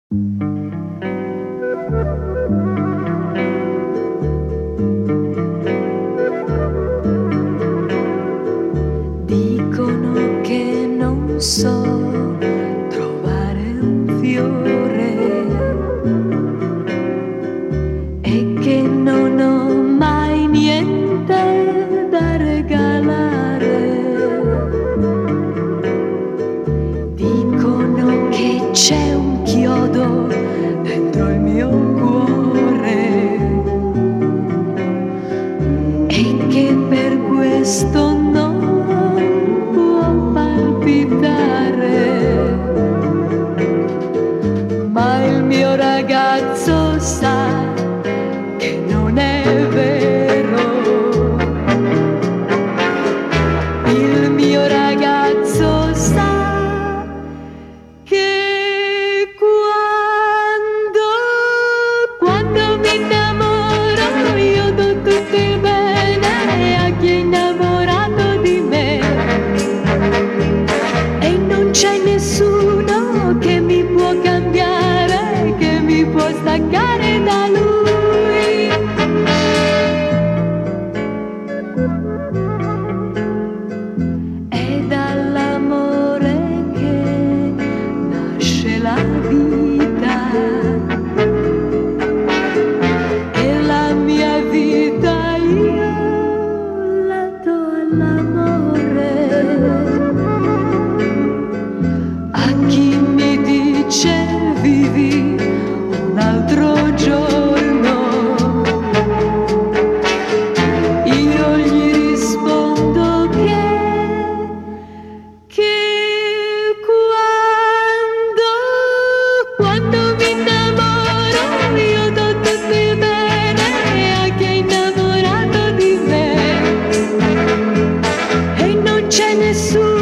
Dicono che non so trovare un fiore e che non ho mai niente da regalare. Dicono che c'è un chiodo dentro il mio cuore e che per questo non può palpitare, ma il mio ragazzo sa che non è vero. Il mio ragazzo sa che quando mi innamoro io do tutto il bene a chi è innamorato di me, e non c'è nessuno che mi può cambiare, che mi può staccare da lui. È dall'amore che nasce la vita, e la mia vita io la do all'amore. A chi mi dice vivi un altro giorno, io gli rispondo che quando mi innamoro io do tutto il bene a chi è innamorato di me, e non c'è nessuno